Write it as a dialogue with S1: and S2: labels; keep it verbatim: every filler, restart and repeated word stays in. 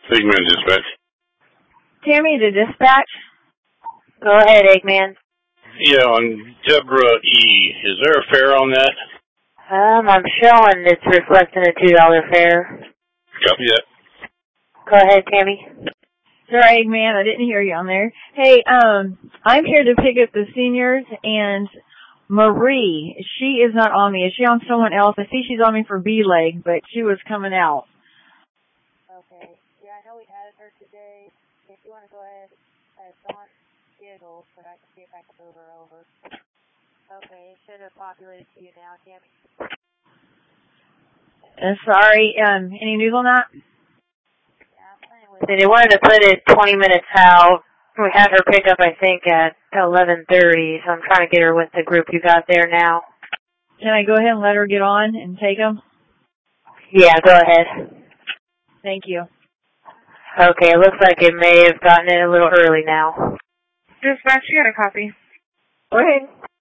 S1: Eggman Dispatch.
S2: Tammy to dispatch.
S3: Go ahead, Eggman.
S1: Yeah, on Deborah E. Is there a fare on that?
S3: Um, I'm showing it's reflecting a two dollar fare.
S1: Copy that.
S3: Go ahead, Tammy.
S2: Sorry, Eggman, I didn't hear you on there. Hey, um, I'm here to pick up the seniors, and Marie, she is not on me. Is she on someone else? I see she's on me for B-leg, but she was coming out.
S3: Okay. Yeah, I know we added her today. If you want to go ahead, uh, it's on schedule, but I can see if I can move her over. Okay, it should have populated to you now, Tammy.
S2: Uh, sorry, um, any news on that?
S3: Yeah, I'm playing with it. They wanted to put it twenty minutes out. We had her pick up, I think, at eleven thirty, so I'm trying to get her with the group you got there now.
S2: Can I go ahead and let her get on and take them?
S3: Yeah, go ahead.
S2: Thank you.
S3: Okay, it looks like it may have gotten it a little early now.
S4: Dispatch, you got a copy.
S2: Go ahead.